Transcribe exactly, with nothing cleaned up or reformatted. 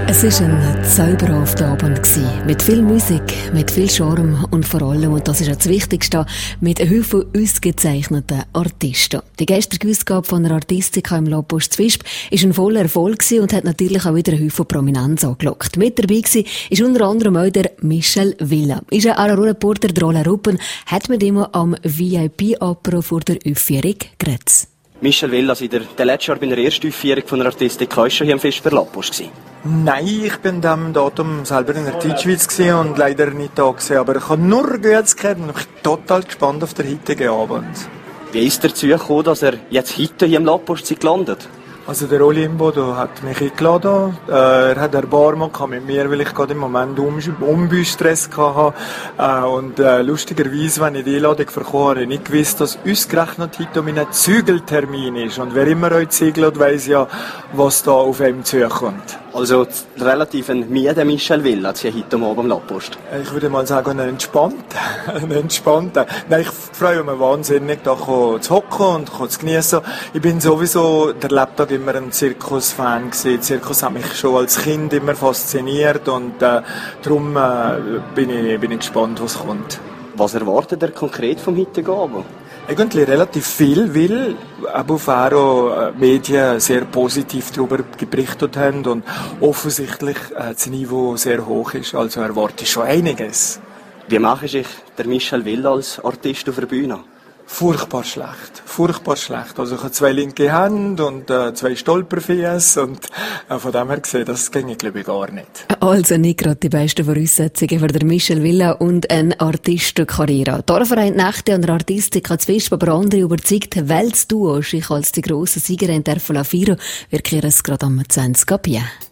Es war ein zauberhafter Abend mit viel Musik, mit viel Charme und vor allem, und das ist auch das Wichtigste, mit einem Haufen ausgezeichneten Artisten. Die gestrige Ausgabe von einer Artistika im Lapost Zwisp war ein voller Erfolg und hat natürlich auch wieder einen Haufen Prominenz angelockt. Mit dabei war ist unter anderem auch der Michel Villa. Ist ein Aarau-Reporter, der Roland Ruppen, hat mit ihm am V I P-Apero vor der Aufführung geredet. Michel Villa, seid ihr der letzte Jahr bei der ersten Aufführung von einer Artistika schon hier am Fest für Lapost gewesen? Nein, ich bin an diesem Datum selber in der Deutschschweiz und leider nicht da gewesen. Aber ich habe nur Gutes gehört und ich bin total gespannt auf den heutigen Abend. Wie ist er dazu gekommen, dass er jetzt heute hier im Lapost gelandet? Also der Oli Imbodo hat mich eingeladen. Äh, er hat Erbarmen mit mir, weil ich gerade im Moment um, Umbaustress hatte. Äh, und äh, lustigerweise, wenn ich die Einladung bekommen habe, habe ich nicht gewusst, dass ausgerechnet heute mein Zügeltermin ist. Und wer immer euch zügelt, weiss ja, was da auf ihm zukommt. Also relativ ein müder Michel Villa hier heute Abend am Lapost. Ich würde mal sagen, ein entspannter. ein entspannter. Nein, ich freue mich wahnsinnig, da zu hocken und zu genießen. Ich bin sowieso der Lebtag immer ein Zirkus-Fan gewesen. Zirkus hat mich schon als Kind immer fasziniert und äh, darum äh, bin, ich, bin ich gespannt, was kommt. Was erwartet ihr konkret vom heutigen Abend? Eigentlich relativ viel, weil aber auf Aarau Medien sehr positiv darüber berichtet haben und offensichtlich äh, das Niveau sehr hoch ist. Also erwarte ich schon einiges. Wie mache ich der Michel Villa als Artist auf der Bühne? Furchtbar schlecht, furchtbar schlecht. Also ich habe zwei linke Hände und äh, zwei Stolperfüße und äh, von dem her gesehen, das ginge glaube ich gar nicht. Also nicht gerade die besten Voraussetzungen für der Michel Villa und eine Artistenkarriere. Die Verein Nächte an der Artistika Zwisp, aber andere überzeugt, weil das Duo sich als die grosse Siegerin der Flaviero, wir kehren es gerade am zwanzig ab.